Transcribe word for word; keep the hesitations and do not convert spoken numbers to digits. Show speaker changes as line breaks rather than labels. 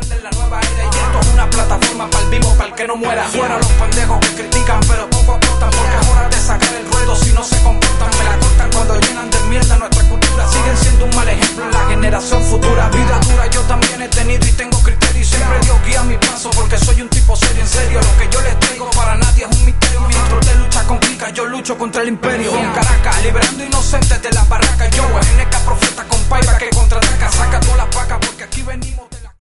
rebelde en la nueva era. Y esto es una plataforma para el vivo, para el que no muera. Fuera los pendejos que critican pero poco aportan, porque es hora de sacar el ruedo si no se comportan. Me la cortan cuando llenan de mierda nuestra cultura. Siguen siendo un mal ejemplo en la generación futura. Vida dura yo también he tenido y tengo criterio, y siempre Dios guía mi paso porque soy un tipo serio. En serio, lo que yo les traigo para nadie es un misterio. Mientras usted lucha con clica, yo lucho contra el imperio. En Caracas, liberando inocentes de la barraca. Yo, N K profeta con paiva que contraataca. Saca todas las vacas porque aquí venimos.